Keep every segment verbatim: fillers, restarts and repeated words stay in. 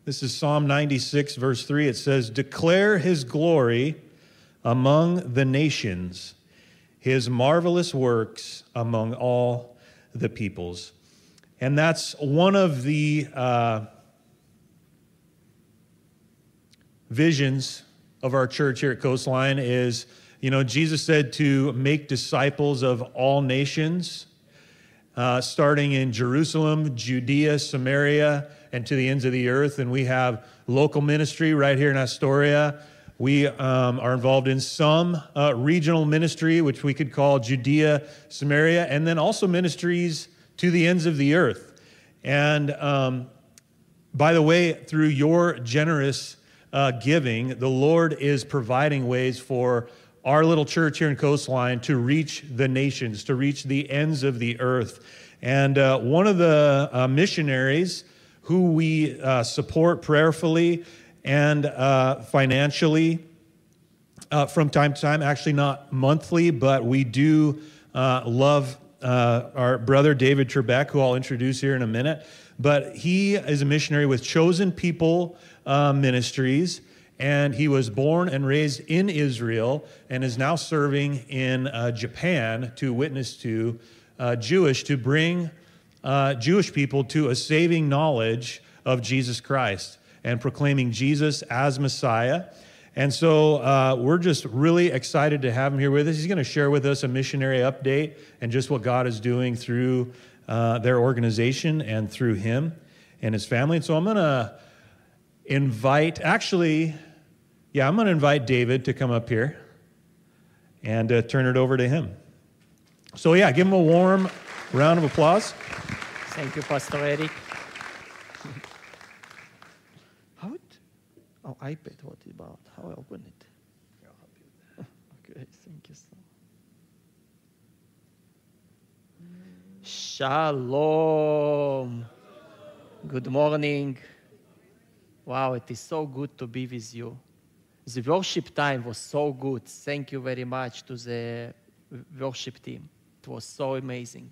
This is Psalm ninety-six, verse three. It says, "Declare his glory among the nations, his marvelous works among all the peoples." And that's one of the uh, visions of our church here at Coastline is, you know, Jesus said to make disciples of all nations, uh, starting in Jerusalem, Judea, Samaria, and to the ends of the earth. And we have local ministry right here in Astoria. We um, are involved in some uh, regional ministry, which we could call Judea, Samaria, and then also ministries to the ends of the earth. And um, by the way, through your generous uh, giving, the Lord is providing ways for our little church here in Coastline to reach the nations, to reach the ends of the earth. And uh, one of the uh, missionaries who we uh, support prayerfully and uh, financially uh, from time to time, actually not monthly, but we do uh, love uh, our brother David Trebek, who I'll introduce here in a minute. But he is a missionary with Chosen People uh, Ministries, and he was born and raised in Israel and is now serving in uh, Japan to witness to uh, Jewish, to bring uh, Jewish people to a saving knowledge of Jesus Christ and proclaiming Jesus as Messiah. And so uh, we're just really excited to have him here with us. He's going to share with us a missionary update and just what God is doing through uh, their organization and through him and his family. And so I'm going to invite, actually, yeah, I'm going to invite David to come up here and uh, turn it over to him. So yeah, give him a warm round of applause. Thank you, Pastor Eric. How it? Oh, iPad, what about? How I open it? I'll help you with that. Okay, thank you so much. Shalom. Good morning. Wow, it is so good to be with you. The worship time was so good. Thank you very much to the worship team. It was so amazing.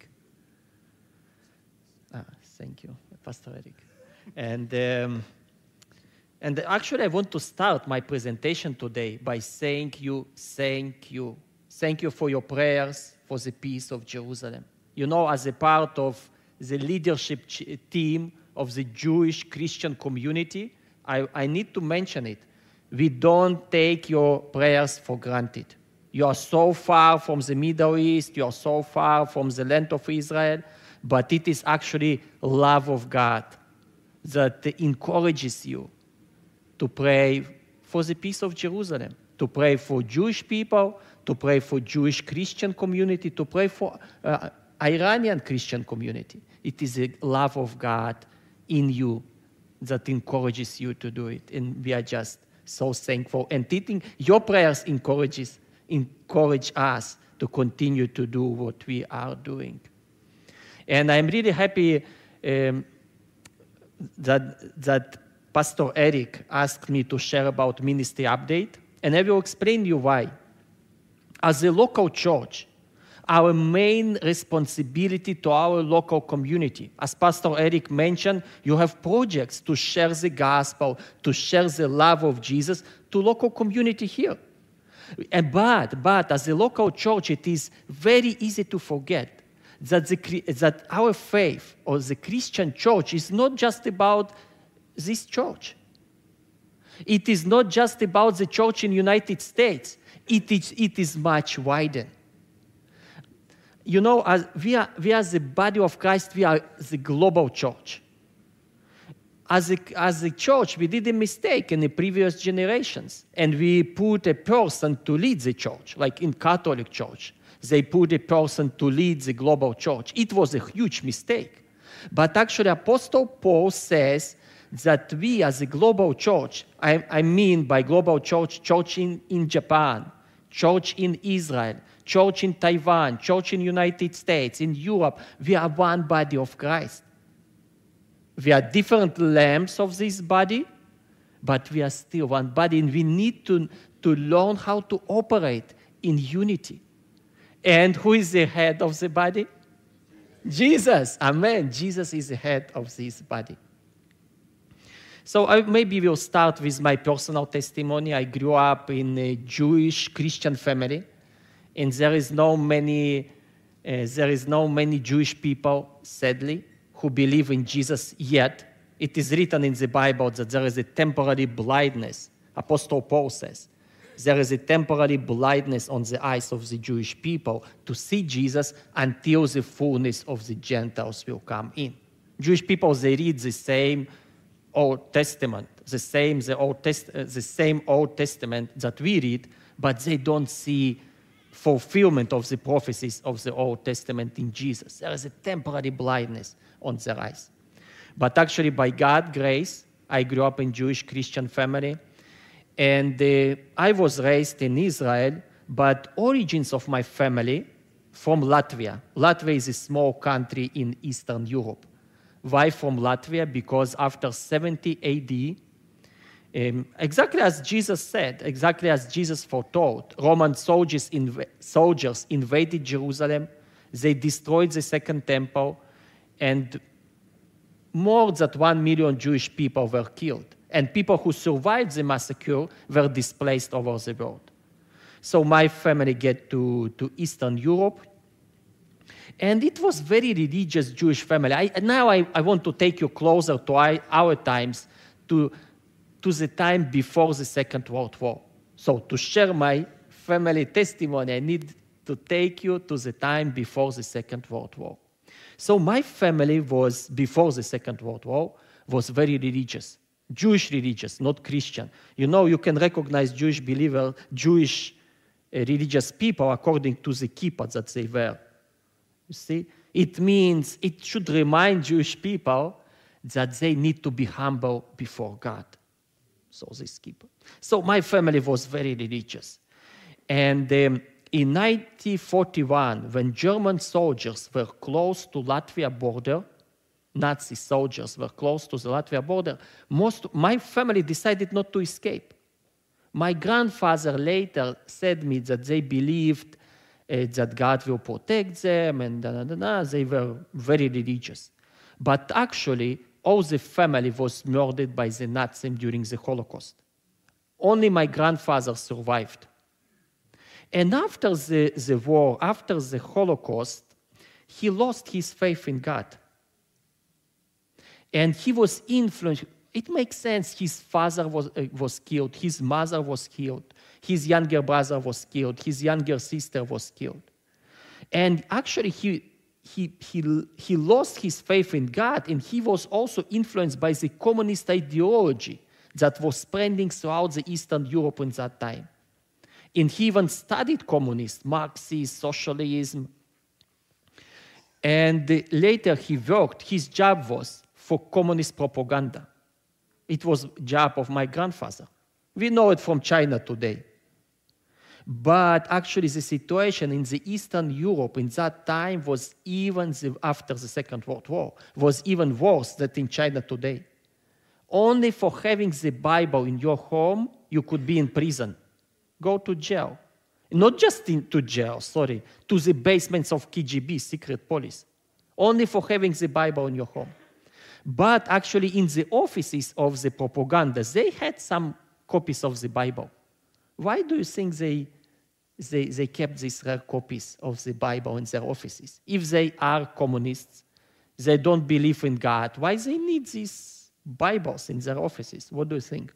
Ah, thank you, Pastor Eric. And, um, and actually, I want to start my presentation today by saying you, thank you. Thank you for your prayers for the peace of Jerusalem. You know, as a part of the leadership team of the Jewish Christian community, I, I need to mention it. We don't take your prayers for granted. You are so far from the Middle East, you are so far from the land of Israel, but it is actually love of God that encourages you to pray for the peace of Jerusalem, to pray for Jewish people, to pray for Jewish Christian community, to pray for uh, Iranian Christian community. It is the love of God in you that encourages you to do it, and we are just so thankful. And think your prayers encourages, encourage us to continue to do what we are doing. And I'm really happy um, that, that Pastor Eric asked me to share about ministry update, and I will explain you why. As a local church, our main responsibility to our local community, as Pastor Eric mentioned, you have projects to share the gospel, to share the love of Jesus to local community here. And but, but as a local church, it is very easy to forget that, the, that our faith or the Christian church is not just about this church. It is not just about the church in the United States. It is, it is much wider. You know, as we are, we are the body of Christ, we are the global church. As a, as a church, we did a mistake in the previous generations, and we put a person to lead the church, like in Catholic Church. They put a person to lead the global church. It was a huge mistake. But actually, Apostle Paul says that we as a global church, I, I mean by global church, church in, in Japan, church in Israel, church in Taiwan, church in the United States, in Europe, we are one body of Christ. We are different limbs of this body, but we are still one body, and we need to, to learn how to operate in unity. And who is the head of the body? Jesus. Amen. Jesus is the head of this body. So I maybe will start with my personal testimony. I grew up in a Jewish Christian family, and there is no many, uh, there is no many Jewish people, sadly, who believe in Jesus yet. It is written in the Bible that there is a temporary blindness. Apostle Paul says, there is a temporary blindness on the eyes of the Jewish people to see Jesus until the fullness of the Gentiles will come in. Jewish people, they read the same Old Testament, the same, the, Old Test, uh, the same Old Testament that we read, but they don't see fulfillment of the prophecies of the Old Testament in Jesus. There is a temporary blindness on their eyes. But actually, by God's grace, I grew up in Jewish Christian family. And uh, I was raised in Israel, but origins of my family from Latvia. Latvia is a small country in Eastern Europe. Why from Latvia? Because after seventy A D, um, exactly as Jesus said, exactly as Jesus foretold, Roman soldiers, inv- soldiers invaded Jerusalem, they destroyed the Second Temple, and more than one million Jewish people were killed. And people who survived the massacre were displaced over the world. So my family get to, to Eastern Europe. And it was very religious Jewish family. I, now I, I want to take you closer to our, our times, to, to the time before the Second World War. So to share my family testimony, I need to take you to the time before the Second World War. So my family was, before the Second World War, was very religious. Jewish religious, not Christian. You know, you can recognize Jewish believer, Jewish uh, religious people according to the kippah that they wear. You see? It means, it should remind Jewish people that they need to be humble before God. So this kippah. So my family was very religious. And um, in nineteen forty-one, when German soldiers were close to Latvia border, Nazi soldiers were close to the Latvia border, most, my family decided not to escape. My grandfather later said me that they believed uh, that God will protect them, and da, da, da, da. They were very religious. But actually, all the family was murdered by the Nazis during the Holocaust. Only my grandfather survived. And after the, the war, after the Holocaust, he lost his faith in God. And he was influenced. It makes sense. His father was, uh, was killed. His mother was killed. His younger brother was killed. His younger sister was killed. And actually, he, he, he, he lost his faith in God, and he was also influenced by the communist ideology that was spreading throughout the Eastern Europe in that time. And he even studied communist, Marxist, socialism. And uh, later he worked, his job was for communist propaganda. It was the job of my grandfather. We know it from China today. But actually the situation in the Eastern Europe in that time was even, the, after the Second World War, was even worse than in China today. Only for having the Bible in your home, you could be in prison. Go to jail. Not just into jail, sorry, to the basements of K G B, secret police. Only for having the Bible in your home. But actually in the offices of the propaganda, they had some copies of the Bible. Why do you think they, they, they kept these rare copies of the Bible in their offices? If they are communists, they don't believe in God, why they need these Bibles in their offices? What do you think?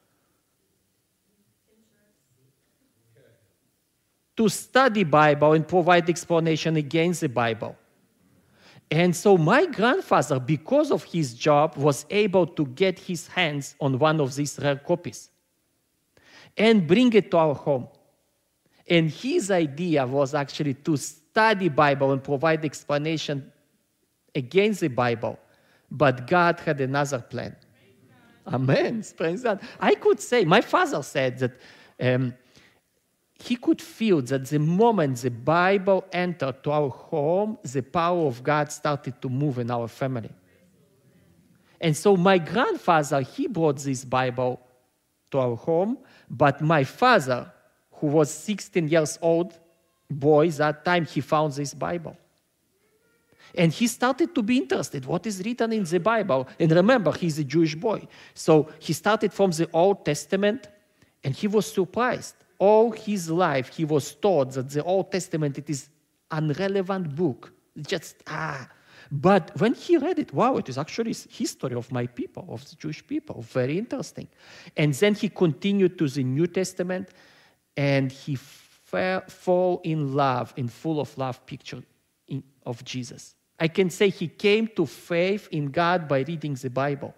To study Bible and provide explanation against the Bible. And so my grandfather, because of his job, was able to get his hands on one of these rare copies and bring it to our home. And his idea was actually to study Bible and provide explanation against the Bible. But God had another plan. Amen. Praise God. I could say, my father said that um, he could feel that the moment the Bible entered to our home, the power of God started to move in our family. And so my grandfather, he brought this Bible to our home, but my father, who was sixteen years old boy, that time he found this Bible. And he started to be interested. What is written in the Bible? And remember, he's a Jewish boy. So he started from the Old Testament, and he was surprised. All his life, he was taught that the Old Testament, it is an irrelevant book. Just, ah. But when he read it, wow, it is actually history of my people, of the Jewish people. Very interesting. And then he continued to the New Testament, and he fell, fall in love, in full of love picture in, of Jesus. I can say he came to faith in God by reading the Bible.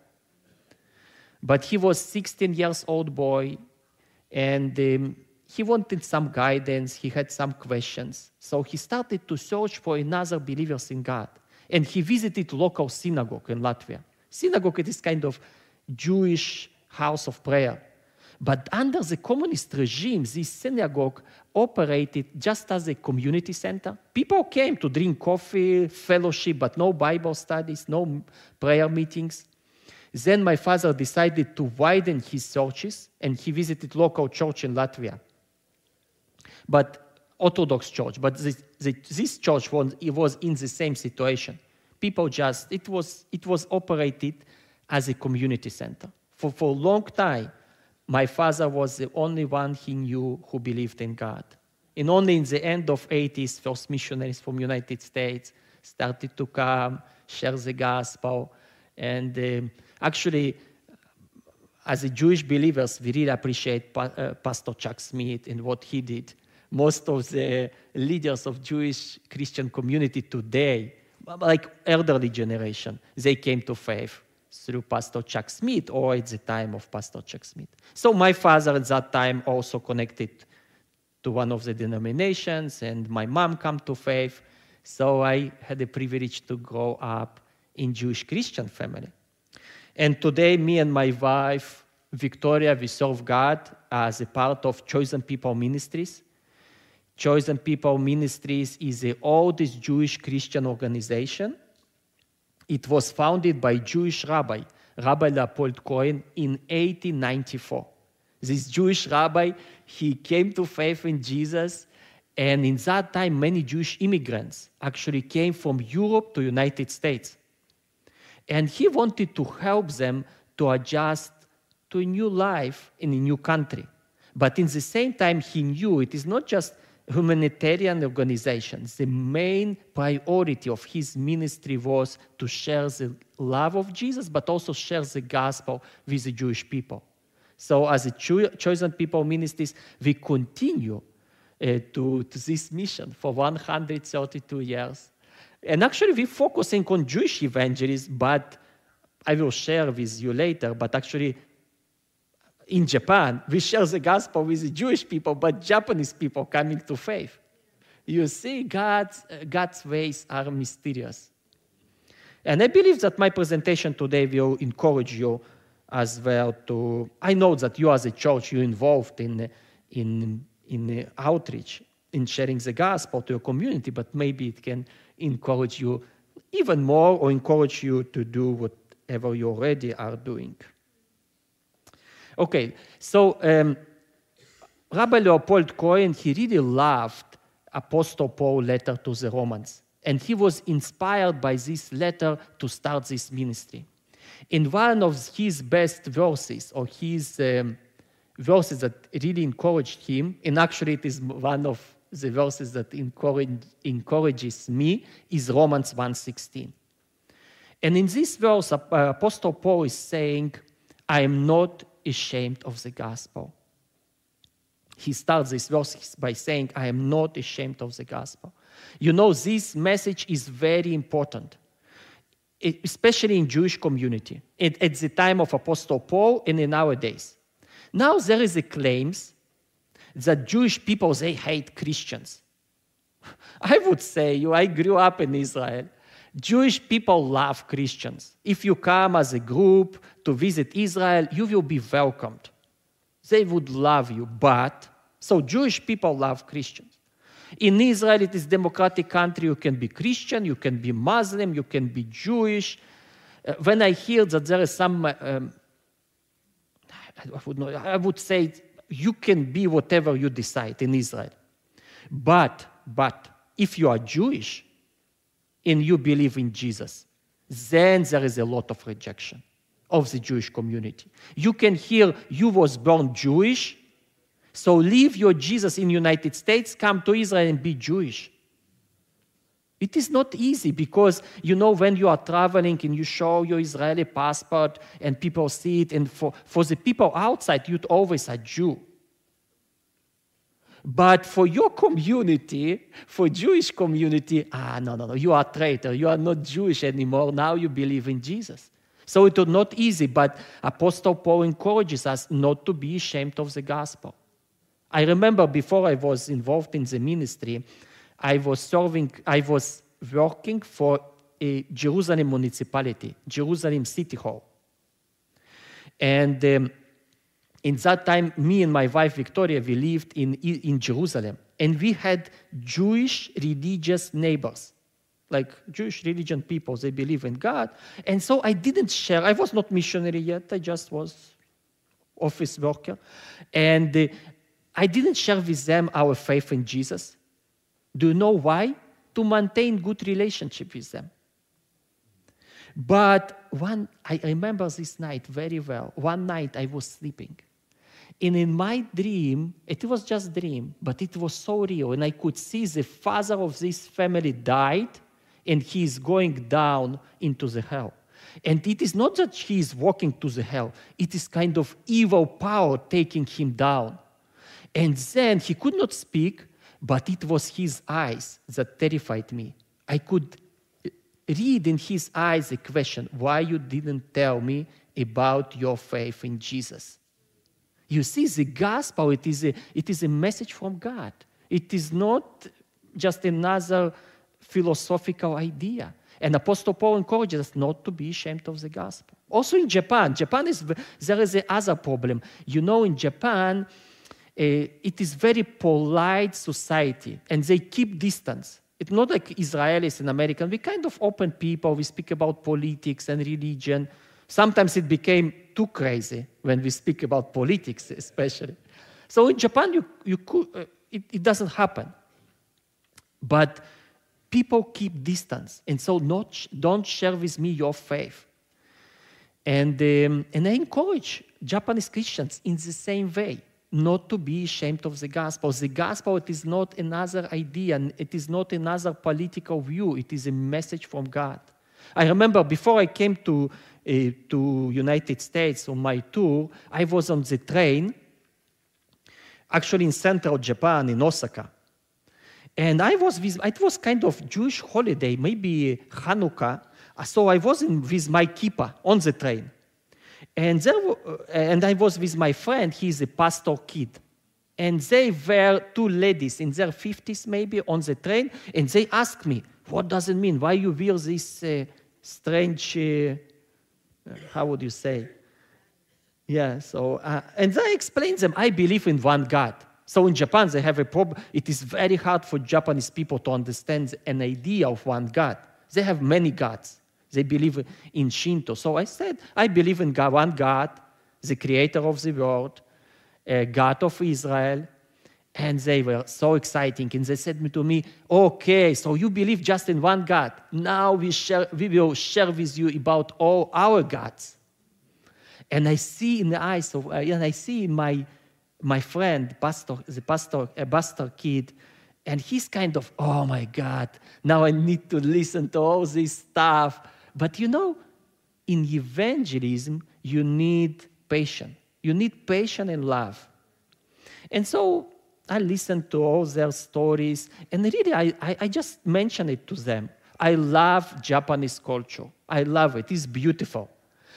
But he was sixteen years old boy, and um, he wanted some guidance. He had some questions. So he started to search for another believers in God. And he visited local synagogue in Latvia. Synagogue, it is kind of Jewish house of prayer. But under the communist regime, this synagogue operated just as a community center. People came to drink coffee, fellowship, but no Bible studies, no prayer meetings. Then my father decided to widen his searches, and he visited local church in Latvia. But Orthodox church, but this, this church was, it was in the same situation. People just, it was, it was operated as a community center. For, for a long time, my father was the only one he knew who believed in God. And only in the end of eighties, first missionaries from United States started to come, share the gospel. And um, actually, as a Jewish believers, we really appreciate pa- uh, Pastor Chuck Smith and what he did. Most of the leaders of Jewish Christian community today, like elderly generation, they came to faith through Pastor Chuck Smith or at the time of Pastor Chuck Smith. So my father at that time also connected to one of the denominations, and my mom came to faith. So I had the privilege to grow up in Jewish Christian family. And today, me and my wife, Victoria, we serve God as a part of Chosen People Ministries. Chosen People Ministries is the oldest Jewish Christian organization. It was founded by Jewish rabbi, Rabbi Leopold Cohen, in eighteen ninety-four. This Jewish rabbi, he came to faith in Jesus, and in that time, many Jewish immigrants actually came from Europe to United States. And he wanted to help them to adjust to a new life in a new country. But in the same time, he knew it is not just humanitarian organizations. The main priority of his ministry was to share the love of Jesus, but also share the gospel with the Jewish people. So as a Cho- Chosen People Ministries, we continue uh, to, to this mission for one hundred thirty-two years. And actually, we're focusing on Jewish evangelism, but I will share with you later, but actually, in Japan, we share the gospel with the Jewish people, but Japanese people coming to faith. You see, God's, uh, God's ways are mysterious. And I believe that my presentation today will encourage you as well to, I know that you as a church, you're involved in, in, in outreach, in sharing the gospel to your community, but maybe it can encourage you even more or encourage you to do whatever you already are doing. Okay, so um, Rabbi Leopold Cohen, he really loved Apostle Paul's letter to the Romans. And he was inspired by this letter to start this ministry. In one of his best verses, or his um, verses that really encouraged him, and actually it is one of the verses that encourage, encourages me, is Romans one sixteen. And in this verse, uh, Apostle Paul is saying, I am not ashamed of the gospel. He starts this verse by saying, I am not ashamed of the gospel. You know, this message is very important, especially in Jewish community, at, at the time of Apostle Paul and in nowadays. Now there is a claims that Jewish people, they hate Christians. I would say, you, I grew up in Israel. Jewish people love Christians. If you come as a group to visit Israel, you will be welcomed. They would love you, but, so Jewish people love Christians. In Israel, it is a democratic country. You can be Christian, you can be Muslim, you can be Jewish. Uh, when I hear that there is some, um, I, would not, I would say, you can be whatever you decide in Israel. But, but, if you are Jewish, and you believe in Jesus, then there is a lot of rejection of the Jewish community. You can hear you was born Jewish, so leave your Jesus in the United States, come to Israel and be Jewish. It is not easy because, you know, when you are traveling and you show your Israeli passport and people see it, and for, for the people outside, you're always a Jew. But for your community, for Jewish community, ah, no, no, no, you are a traitor. You are not Jewish anymore. Now you believe in Jesus. So it was not easy, but Apostle Paul encourages us not to be ashamed of the gospel. I remember before I was involved in the ministry, I was serving, I was working for a Jerusalem municipality, Jerusalem City Hall. And um, in that time, me and my wife Victoria, we lived in, in Jerusalem. And we had Jewish religious neighbors, like Jewish religion people, they believe in God. And so I didn't share, I was not missionary yet, I just was office worker. And uh, I didn't share with them our faith in Jesus. Do you know why? To maintain good relationship with them. But one, I remember this night very well. One night I was sleeping. And in my dream, it was just a dream, but it was so real. And I could see the father of this family died, and he is going down into the hell. And it is not that he is walking to the hell. It is kind of evil power taking him down. And then he could not speak, but it was his eyes that terrified me. I could read in his eyes a question, why you didn't tell me about your faith in Jesus? You see, the gospel, it is a, it is a message from God. It is not just another philosophical idea. And Apostle Paul encourages us not to be ashamed of the gospel. Also in Japan, Japan is, there is another problem. You know, in Japan, Uh, it is very polite society, and they keep distance. It's not like Israelis and Americans. We kind of open people. We speak about politics and religion. Sometimes it became too crazy when we speak about politics, especially. So in Japan, you, you could, uh, it, it doesn't happen. But people keep distance, and so not, don't share with me your faith. And, um, and I encourage Japanese Christians in the same way, not to be ashamed of the gospel. The gospel, it is not another idea, and it is not another political view. It is a message from God. I remember before I came to uh, to United States on my tour, I was on the train, actually in central Japan, in Osaka. And I was with, it was kind of Jewish holiday, maybe Hanukkah. So I was in, with my kippah on the train. And, there, and I was with my friend, he's a pastor kid. And they were two ladies in their fifties maybe on the train, and they asked me, what does it mean? Why you wear this uh, strange, uh, how would you say? Yeah, so, uh, and I explained them, I believe in one God. So in Japan, they have a problem. It is very hard for Japanese people to understand an idea of one God. They have many gods. They believe in Shinto. So I said, I believe in God, one God, the creator of the world, a God of Israel. And they were so exciting. And they said to me, okay, so you believe just in one God. Now we, share, we will share with you about all our gods. And I see in the eyes of, and I see my, my friend, pastor, the pastor, a pastor kid, and he's kind of, oh my God, now I need to listen to all this stuff. But you know, in evangelism, you need patience. You need patience and love. And so I listened to all their stories, and really I, I, I just mentioned it to them. I love Japanese culture. I love it. It's beautiful.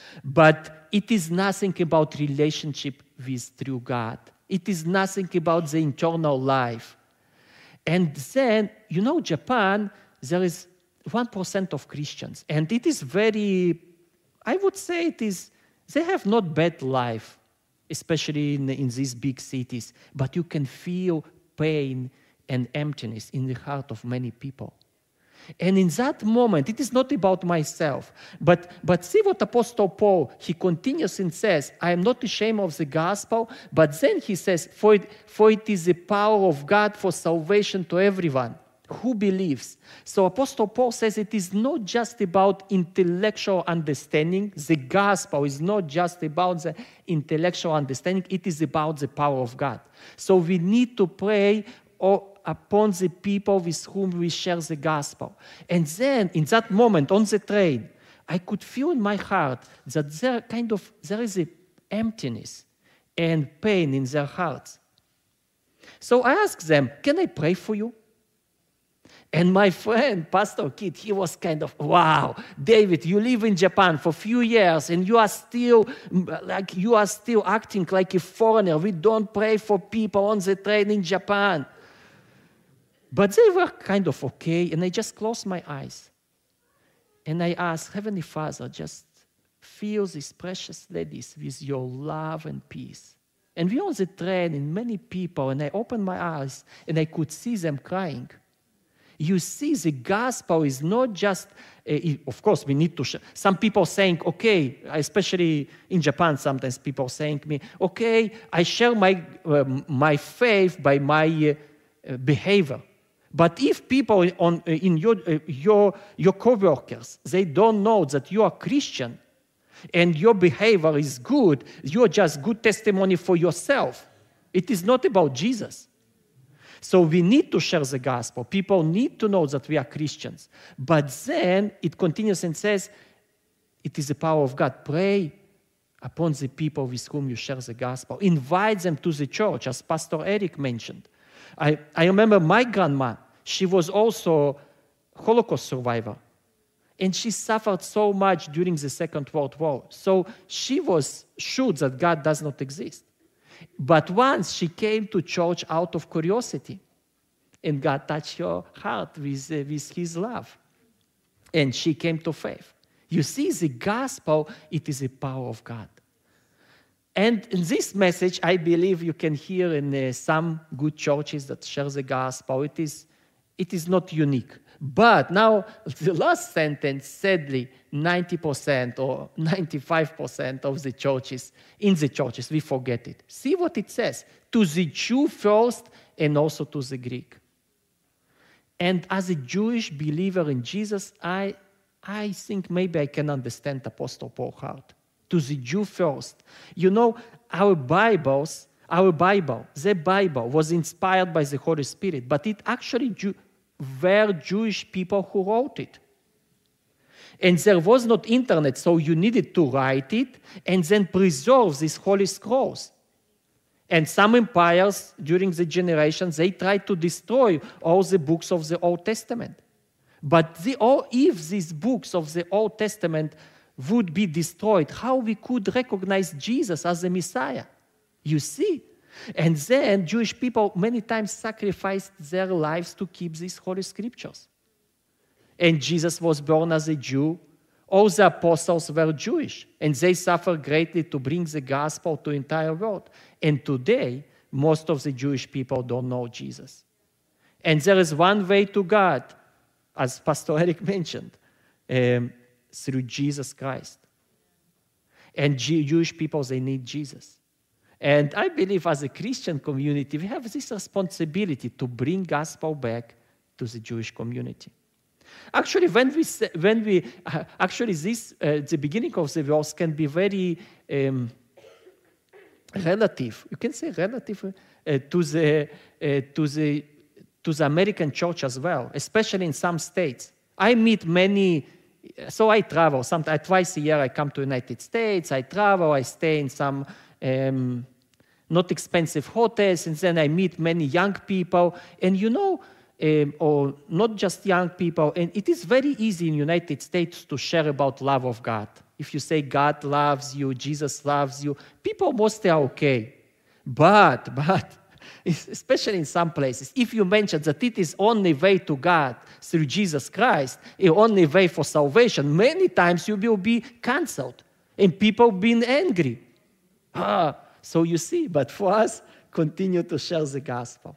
But it is nothing about relationship with true God. It is nothing about the internal life. And then, you know, Japan, there is one percent of Christians. And it is very, I would say it is, they have not bad life, especially in, in these big cities. But you can feel pain and emptiness in the heart of many people. And in that moment, it is not about myself. But, but see what Apostle Paul, he continues and says, I am not ashamed of the gospel. But then he says, for it, for it is the power of God for salvation to everyone who believes. So Apostle Paul says it is not just about intellectual understanding. The gospel is not just about the intellectual understanding. It is about the power of God. So we need to pray upon the people with whom we share the gospel. And then, in that moment, on the train, I could feel in my heart that there kind of there is a emptiness and pain in their hearts. So I asked them, can I pray for you? And my friend, Pastor Kit, he was kind of, wow, David, you live in Japan for a few years and you are still like you are still acting like a foreigner. We don't pray for people on the train in Japan. But they were kind of okay, and I just closed my eyes. And I asked, Heavenly Father, just fill these precious ladies with your love and peace. And we were on the train, and many people, and I opened my eyes, and I could see them crying. You see, the gospel is not just, uh, of course, we need to share. Some people saying, okay, especially in Japan, sometimes people saying to me, okay, I share my, uh, my faith by my uh, behavior. But if people on, uh, in your, uh, your, your co-workers, they don't know that you are Christian and your behavior is good, you're just good testimony for yourself. It is not about Jesus. So we need to share the gospel. People need to know that we are Christians. But then it continues and says, it is the power of God. Pray upon the people with whom you share the gospel. Invite them to the church, as Pastor Eric mentioned. I, I remember my grandma, she was also a Holocaust survivor. And she suffered so much during the Second World War. So she was sure that God does not exist. But once she came to church out of curiosity, and God touched her heart with, uh, with his love. And she came to faith. You see, the gospel, it is the power of God. And in this message, I believe you can hear in uh, some good churches that share the gospel. It is, it is not unique. But now, the last sentence, sadly, ninety percent or ninety-five percent of the churches, in the churches, we forget it. See what it says. To the Jew first and also to the Greek. And as a Jewish believer in Jesus, I, I think maybe I can understand Apostle Paul's heart. To the Jew first. You know, our Bibles, our Bible, the Bible was inspired by the Holy Spirit, but it actually Jew, were Jewish people who wrote it. And there was not internet, so you needed to write it and then preserve these holy scrolls. And some empires during the generations, they tried to destroy all the books of the Old Testament. But the, or if these books of the Old Testament would be destroyed, how we could recognize Jesus as the Messiah? You see? And then Jewish people many times sacrificed their lives to keep these holy scriptures. And Jesus was born as a Jew. All the apostles were Jewish, and they suffered greatly to bring the gospel to the entire world. And today, most of the Jewish people don't know Jesus. And there is one way to God, as Pastor Eric mentioned, um, through Jesus Christ. And Jewish people, they need Jesus. And I believe as a Christian community, we have this responsibility to bring gospel back to the Jewish community. Actually, when we, when we uh, actually this, uh, the beginning of the verse can be very um, relative. You can say relative uh, to the uh, to the to the American church as well, especially in some states. I meet many. So I travel. Sometimes twice a year I come to the United States. I travel. I stay in some um, not expensive hotels, and then I meet many young people. And you know. Um, or not just young people, and it is very easy in the United States to share about love of God. If you say God loves you, Jesus loves you, people mostly are okay. But, but, especially in some places, if you mention that it is only way to God through Jesus Christ, the only way for salvation, many times you will be canceled, and people being angry. Ah, so you see, but for us, continue to share the gospel.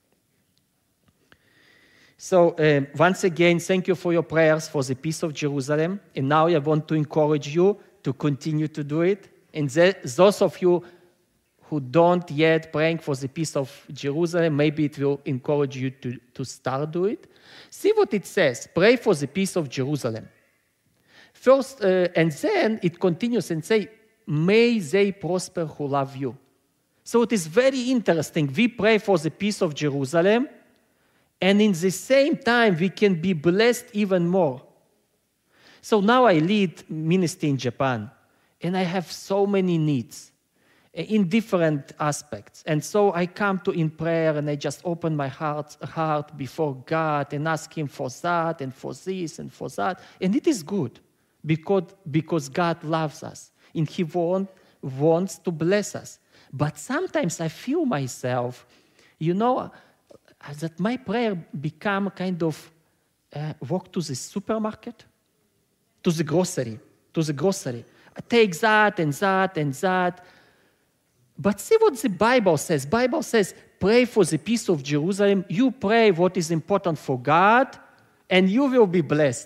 So um, once again, thank you for your prayers for the peace of Jerusalem. And now I want to encourage you to continue to do it. And the, those of you who don't yet praying for the peace of Jerusalem, maybe it will encourage you to, to start do it. See what it says. Pray for the peace of Jerusalem. First, uh, and then it continues and say, may they prosper who love you. So it is very interesting. We pray for the peace of Jerusalem, and in the same time, we can be blessed even more. So now I lead ministry in Japan, and I have so many needs in different aspects. And so I come to in prayer, and I just open my heart, heart before God and ask Him for that and for this and for that. And it is good because, because God loves us, and He want, wants to bless us. But sometimes I feel myself, you know, that my prayer become kind of uh, walk to the supermarket, to the grocery, to the grocery. I take that and that and that. But see what the Bible says. Bible says, pray for the peace of Jerusalem. You pray what is important for God, and you will be blessed.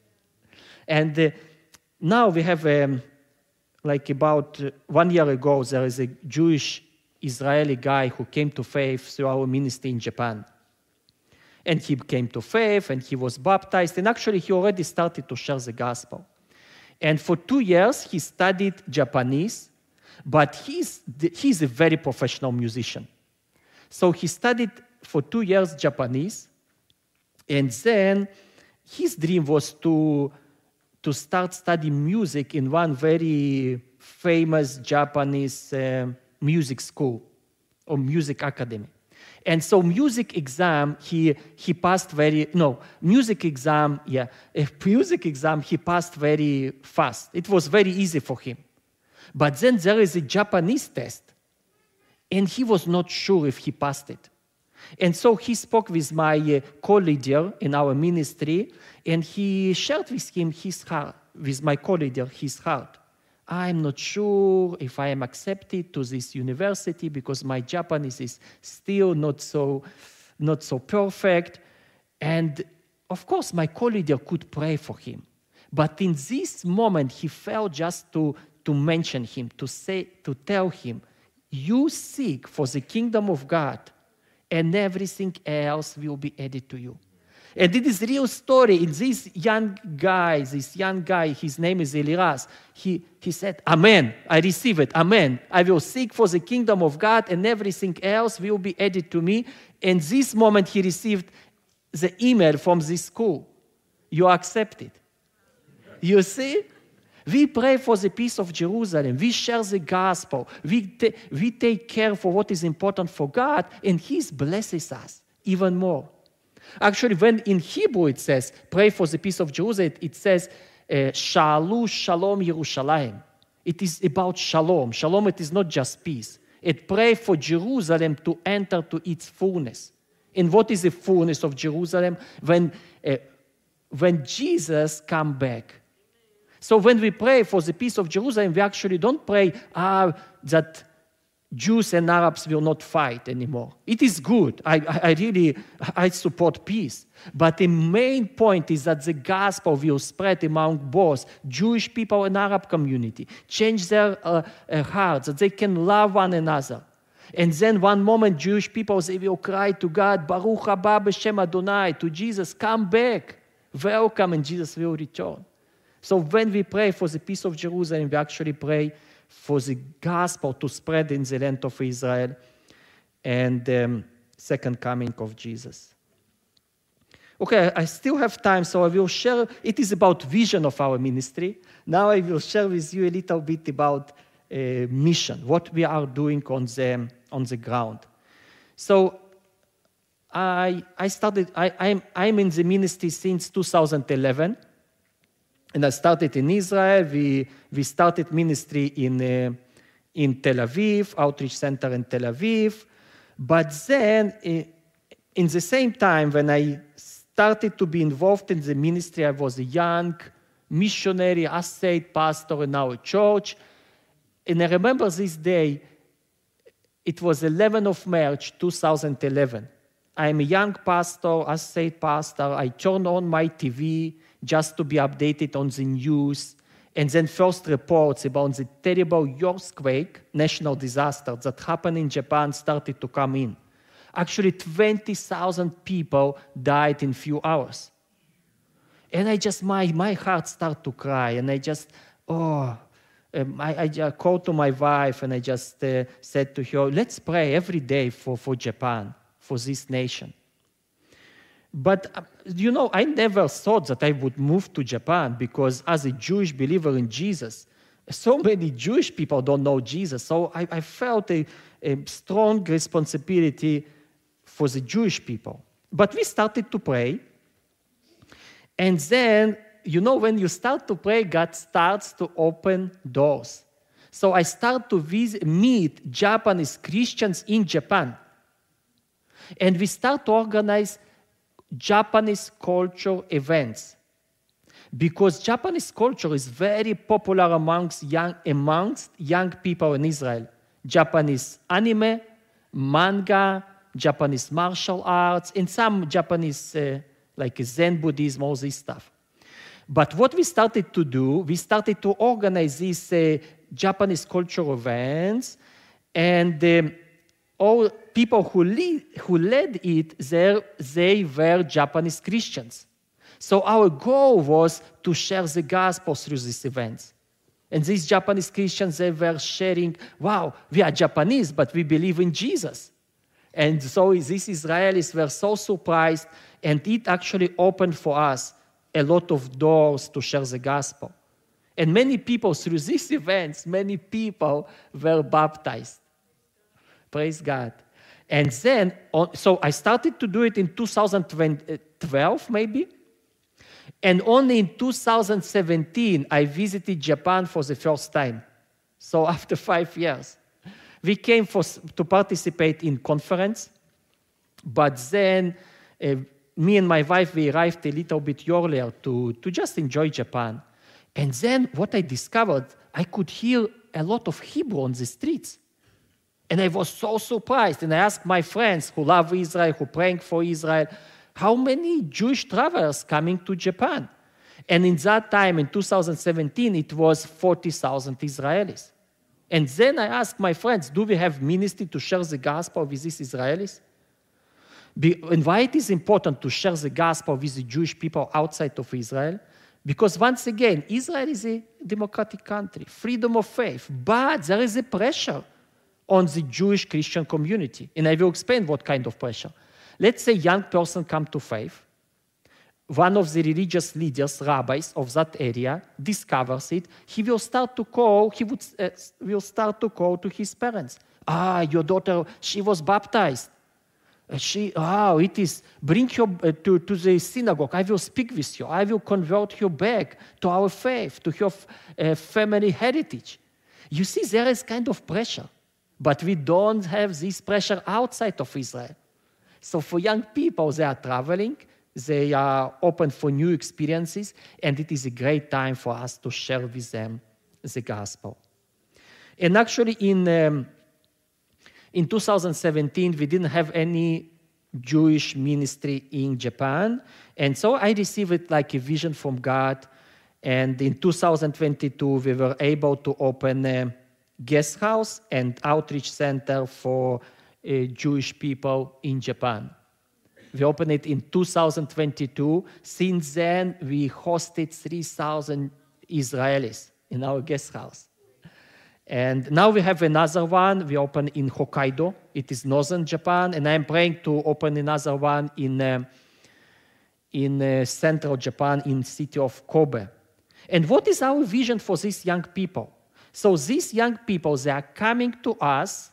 And uh, now we have... Um, Like about one year ago, there is a Jewish Israeli guy who came to faith through our ministry in Japan. And he came to faith, and he was baptized, and actually he already started to share the gospel. And for two years, he studied Japanese, but he's, he's a very professional musician. So he studied for two years Japanese, and then his dream was to to start studying music in one very famous Japanese uh, music school or music academy. And so music exam, he, he passed very, no, music exam, yeah, a music exam, he passed very fast. It was very easy for him. But then there is a Japanese test, and he was not sure if he passed it. And so he spoke with my uh, co-leader in our ministry, and he shared with him his heart, with my co-leader, his heart. I'm not sure if I am accepted to this university because my Japanese is still not so, not so perfect. And of course, my co-leader could pray for him. But in this moment, he felt just to, to mention him, to say, to tell him, you seek for the kingdom of God, and everything else will be added to you. And it is a real story. In this young guy, this young guy, his name is Eliras, he, he said, Amen, I receive it, Amen. I will seek for the kingdom of God, and everything else will be added to me. And this moment he received the email from this school. You are accepted. You see? We pray for the peace of Jerusalem. We share the gospel. We, ta- we take care for what is important for God, and He blesses us even more. Actually, when in Hebrew it says, pray for the peace of Jerusalem, it says, Sha'alu Shalom Yerushalayim. It is about shalom. Shalom, it is not just peace. It pray for Jerusalem to enter to its fullness. And what is the fullness of Jerusalem? When, uh, when Jesus come back. So when we pray for the peace of Jerusalem, we actually don't pray ah, that Jews and Arabs will not fight anymore. It is good. I, I really I support peace. But the main point is that the gospel will spread among both Jewish people and Arab community, change their uh, uh, hearts, that they can love one another. And then one moment, Jewish people, they will cry to God, Baruch haba b'shem Adonai, to Jesus, come back, welcome, and Jesus will return. So when we pray for the peace of Jerusalem, we actually pray for the gospel to spread in the land of Israel and the um, second coming of Jesus. Okay, I still have time, so I will share. It is about vision of our ministry. Now I will share with you a little bit about uh, mission, what we are doing on the, on the ground. So I, I started, I, I'm, I'm in the ministry since two thousand eleven. And I started in Israel. We, we started ministry in, uh, in Tel Aviv, outreach center in Tel Aviv. But then, uh, in the same time, when I started to be involved in the ministry, I was a young missionary, associate pastor in our church. And I remember this day, it was eleventh of March, two thousand eleven. I'm a young pastor, associate pastor. I turned on my T V just to be updated on the news. And then first reports about the terrible earthquake, national disaster that happened in Japan started to come in. Actually, twenty thousand people died in few hours. And I just, my, my heart started to cry. And I just, oh, um, I, I just called to my wife and I just uh, said to her, let's pray every day for, for Japan, for this nation. But, uh, you know, I never thought that I would move to Japan because as a Jewish believer in Jesus, so many Jewish people don't know Jesus. So I, I felt a, a strong responsibility for the Jewish people. But we started to pray. And then, you know, when you start to pray, God starts to open doors. So I start to visit, meet Japanese Christians in Japan. And we start to organize Japanese culture events, because Japanese culture is very popular amongst young, amongst young people in Israel. Japanese anime, manga, Japanese martial arts, and some Japanese, uh, like Zen Buddhism, all this stuff. But what we started to do, we started to organize these uh, Japanese culture events, and um, all people who, lead, who led it there, they were Japanese Christians. So our goal was to share the gospel through these events. And these Japanese Christians, they were sharing, wow, we are Japanese, but we believe in Jesus. And so these Israelis were so surprised, and it actually opened for us a lot of doors to share the gospel. And many people, through these events, many people were baptized. Praise God. And then, so I started to do it in two thousand twelve, maybe. And only in two thousand seventeen, I visited Japan for the first time. So after five years. We came for, to participate in conference. But then, uh, me and my wife, we arrived a little bit earlier to, to just enjoy Japan. And then what I discovered, I could hear a lot of Hebrew on the streets. And I was so surprised. And I asked my friends who love Israel, who praying for Israel, how many Jewish travelers coming to Japan? And in that time, in two thousand seventeen, it was forty thousand Israelis. And then I asked my friends, do we have ministry to share the gospel with these Israelis? Be, and why it is important to share the gospel with the Jewish people outside of Israel? Because once again, Israel is a democratic country, freedom of faith, but there is a pressure on the Jewish Christian community. And I will explain what kind of pressure. Let's say a young person come to faith. One of the religious leaders, rabbis of that area, discovers it. He will start to call, he would, uh, will start to call to his parents. Ah, your daughter, she was baptized. Uh, she, ah, it is, bring her uh, to, to the synagogue. I will speak with you. I will convert her back to our faith, to her uh, family heritage. You see, there is kind of pressure. But we don't have this pressure outside of Israel. So for young people, they are traveling, they are open for new experiences, and it is a great time for us to share with them the gospel. And actually, in, um, in two thousand seventeen, we didn't have any Jewish ministry in Japan, and so I received it like a vision from God, and in two thousand twenty-two, we were able to open a guest house and outreach center for uh, Jewish people in Japan. We opened it in two thousand twenty-two. Since then, we hosted three thousand Israelis in our guest house. And now we have another one. We open in Hokkaido. It is northern Japan. And I'm praying to open another one in, uh, in uh, central Japan, in the city of Kobe. And what is our vision for these young people? So these young people, they are coming to us.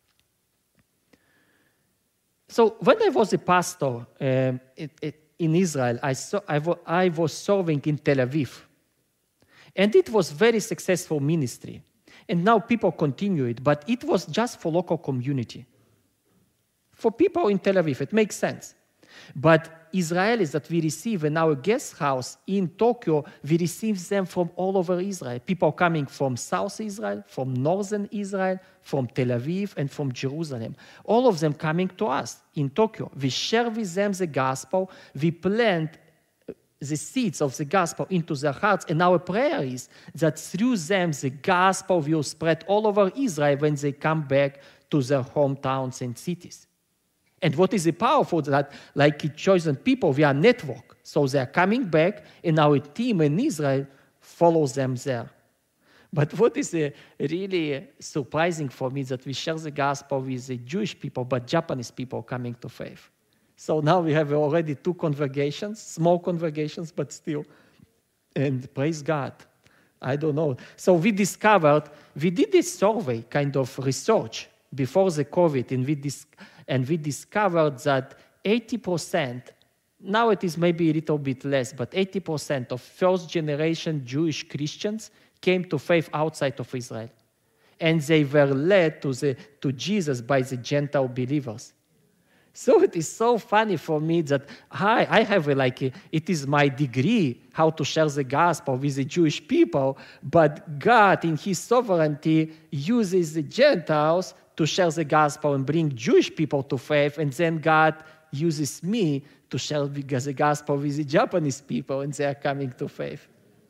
So when I was a pastor um, it, it, in Israel, I, saw, I, w- I was serving in Tel Aviv. And it was very successful ministry. And now people continue it, but it was just for local community. For people in Tel Aviv, it makes sense. But Israelis that we receive in our guest house in Tokyo, we receive them from all over Israel. People coming from South Israel, from Northern Israel, from Tel Aviv, and from Jerusalem. All of them coming to us in Tokyo. We share with them the gospel. We plant the seeds of the gospel into their hearts. And our prayer is that through them, the gospel will spread all over Israel when they come back to their hometowns and cities. And what is powerful that, like chosen people, we are a network. So they are coming back, and our team in Israel follows them there. But what is uh, really surprising for me is that we share the gospel with the Jewish people, but Japanese people coming to faith. So now we have already two congregations, small congregations, but still. And praise God. I don't know. So we discovered, we did this survey, kind of research, before the COVID, and we, dis- and we discovered that eighty percent, now it is maybe a little bit less, but eighty percent of first-generation Jewish Christians came to faith outside of Israel. And they were led to, the, to Jesus by the Gentile believers. So it is so funny for me that I, I have a, like, a, it is my degree how to share the gospel with the Jewish people, but God in his sovereignty uses the Gentiles to share the gospel and bring Jewish people to faith, and then God uses me to share the gospel with the Japanese people, and they are coming to faith.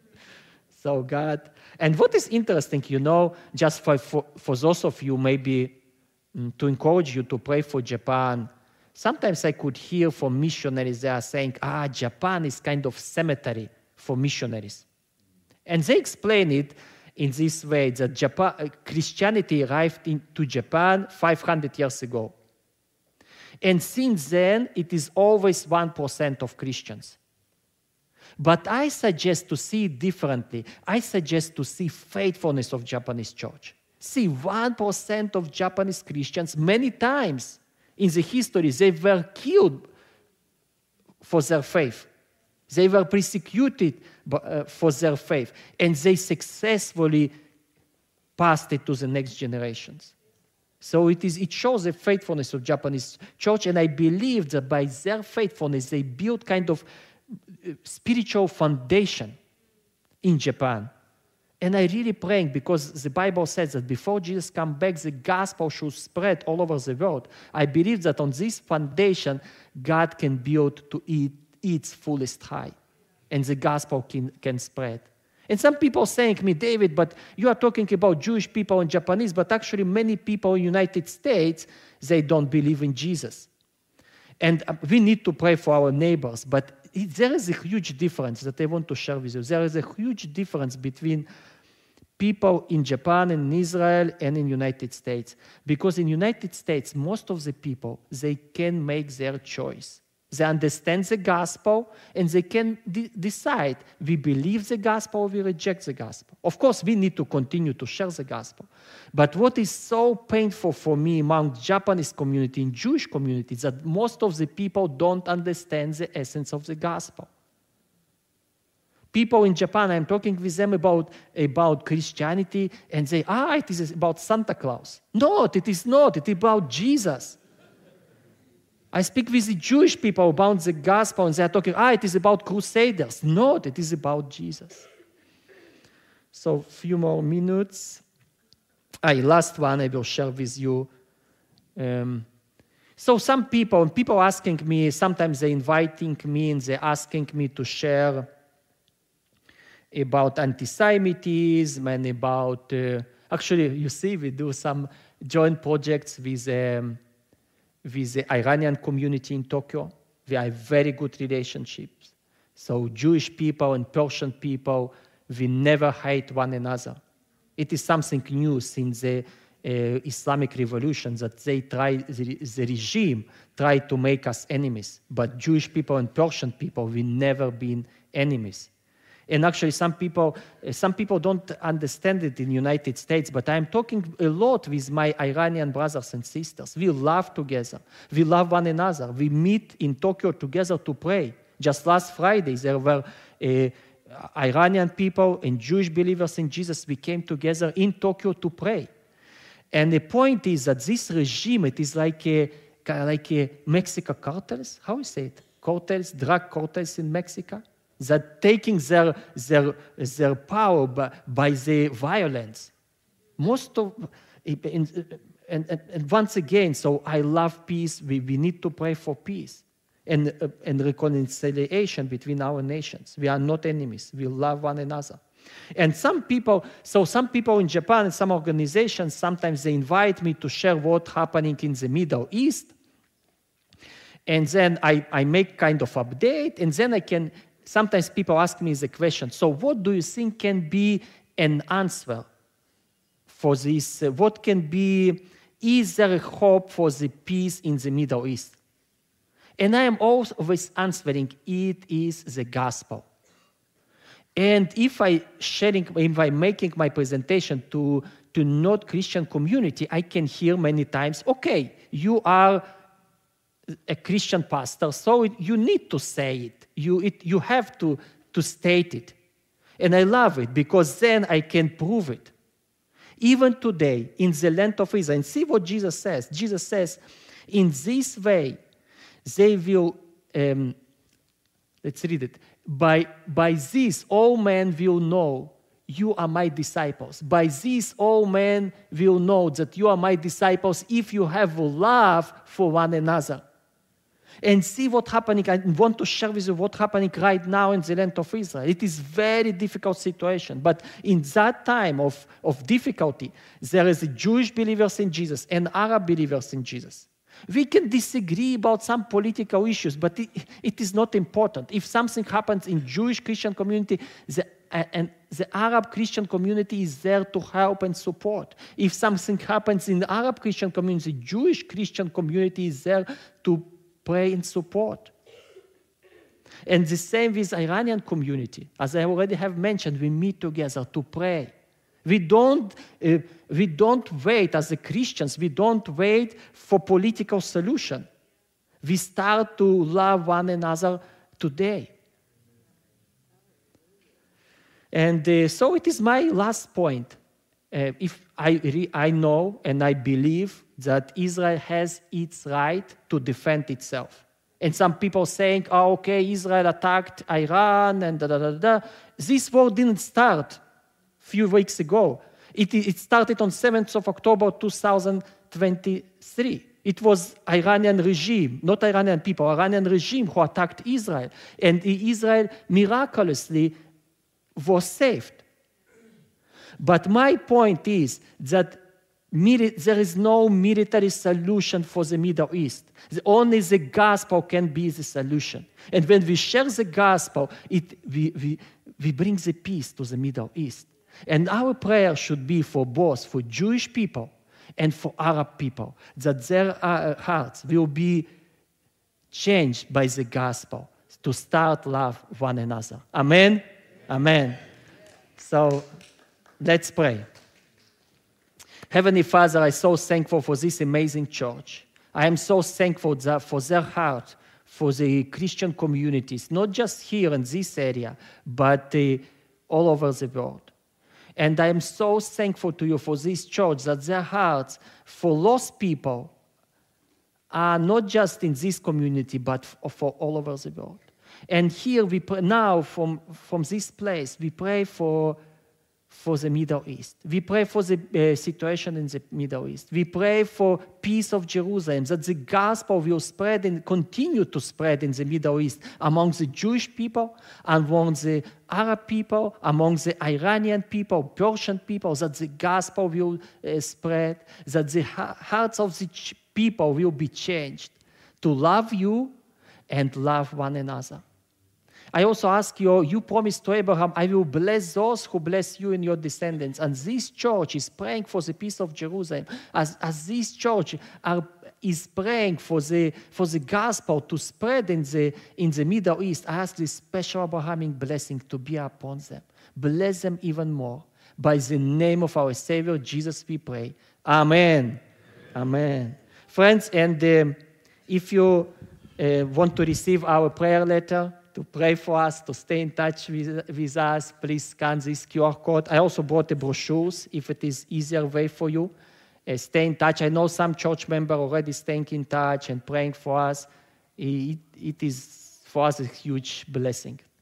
So God, and what is interesting, you know, just for, for, for those of you maybe mm, to encourage you to pray for Japan, sometimes I could hear from missionaries, they are saying, ah, Japan is kind of cemetery for missionaries. And they explain it in this way, that Japan, Christianity arrived into Japan five hundred years ago. And since then, it is always one percent of Christians. But I suggest to see it differently. I suggest to see faithfulness of Japanese church. See, one percent of Japanese Christians, many times in the history, they were killed for their faith. They were persecuted for their faith. And they successfully passed it to the next generations. So it is. It shows the faithfulness of Japanese church. And I believe that by their faithfulness, they built kind of spiritual foundation in Japan. And I really praying, because the Bible says that before Jesus comes back, the gospel should spread all over the world. I believe that on this foundation, God can build to it, its fullest height, and the gospel can, can spread. And some people saying to me, David, but you are talking about Jewish people and Japanese, but actually many people in the United States, they don't believe in Jesus. And we need to pray for our neighbors, but it, there is a huge difference that I want to share with you. There is a huge difference between people in Japan and in Israel and in the United States. Because in the United States, most of the people, they can make their choice. They understand the gospel, and they can de- decide, we believe the gospel or we reject the gospel. Of course, we need to continue to share the gospel. But what is so painful for me among Japanese community and Jewish communities, that most of the people don't understand the essence of the gospel. People in Japan, I'm talking with them about, about Christianity, and they, ah, it is about Santa Claus. No, it is not. It is about Jesus. I speak with the Jewish people about the gospel, and they are talking, ah, it is about crusaders. No, it is about Jesus. So, a few more minutes. Ah, last one I will share with you. Um, so some people, and people asking me, sometimes they're inviting me and they're asking me to share about anti-Semitism and about, uh, actually, you see, we do some joint projects with um, with the Iranian community in Tokyo. We have very good relationships. So Jewish people and Persian people, we never hate one another. It is something new since the uh, Islamic Revolution that they try, the, the regime tried to make us enemies. But Jewish people and Persian people, we never been enemies. And actually, some people, some people don't understand it in the United States, but I'm talking a lot with my Iranian brothers and sisters. We laugh together. We love one another. We meet in Tokyo together to pray. Just last Friday, there were uh, Iranian people and Jewish believers in Jesus. We came together in Tokyo to pray. And the point is that this regime, it is like a, like a Mexico cartels. How is it? Cartels, drug cartels in Mexico? That taking their, their, their power by, by the violence. Most of, and, and, and once again, so I love peace. We, we need to pray for peace. and, uh, and reconciliation between our nations. We are not enemies. We love one another. And some people, so some people in Japan and some organizations, sometimes they invite me to share what's happening in the Middle East. And then I, I make kind of update, and then I can, sometimes people ask me the question, so what do you think can be an answer for this? Uh, what can be, is there a hope for the peace in the Middle East? And I am always answering, it is the gospel. And if I sharing, if I'm making my presentation to, to not Christian community, I can hear many times, okay, you are a Christian pastor, so it, you need to say it. You, it, you have to, to state it. And I love it because then I can prove it. Even today, in the land of Israel, and see what Jesus says. Jesus says, in this way, they will, um, let's read it. By, by this, all men will know you are my disciples. By this, all men will know that you are my disciples if you have love for one another. And see what's happening. I want to share with you what's happening right now in the land of Israel. It is a very difficult situation. But in that time of, of difficulty, there is Jewish believers in Jesus and Arab believers in Jesus. We can disagree about some political issues, but it, it is not important. If something happens in Jewish Christian community, the, and the Arab Christian community is there to help and support. If something happens in the Arab Christian community, the Jewish Christian community is there to pray and support. And the same with Iranian community. As I already have mentioned, we meet together to pray. We don't, uh, we don't wait, as the Christians, we don't wait for political solution. We start to love one another today. And uh, so it is my last point. Uh, if I, re- I know and I believe that Israel has its right to defend itself. And some people saying, oh, okay, Israel attacked Iran and da da da da. This war didn't start few weeks ago. It, it started on seventh of October two thousand twenty-three. It was Iranian regime, not Iranian people, Iranian regime who attacked Israel. And Israel miraculously was saved. But my point is that there is no military solution for the Middle East. Only the gospel can be the solution. And when we share the gospel, it, we, we, we bring the peace to the Middle East. And our prayer should be for both, for Jewish people and for Arab people, that their uh, hearts will be changed by the gospel to start love one another. Amen? Amen. So let's pray. Heavenly Father, I'm so thankful for this amazing church. I am so thankful that for their heart, for the Christian communities, not just here in this area, but uh, all over the world. And I am so thankful to you for this church, that their hearts for lost people are not just in this community, but for all over the world. And here we pray, now from, from this place, we pray for, for the Middle East. We pray for the uh, situation in the Middle East. We pray for peace of Jerusalem, that the gospel will spread and continue to spread in the Middle East among the Jewish people, among the Arab people, among the Iranian people, Persian people, that the gospel will uh, spread, that the ha- hearts of the ch- people will be changed to love you and love one another. I also ask you, you promised to Abraham, I will bless those who bless you and your descendants. And this church is praying for the peace of Jerusalem. As, as this church are, is praying for the, for the gospel to spread in the, in the Middle East, I ask this special Abrahamic blessing to be upon them. Bless them even more. By the name of our Savior, Jesus, we pray. Amen. Amen. Amen. Friends, and um, if you uh, want to receive our prayer letter, to pray for us, to stay in touch with, with us, please scan this Q R code. I also brought the brochures, if it is easier way for you. Uh, stay in touch. I know some church members already staying in touch and praying for us. It, it is, for us, a huge blessing.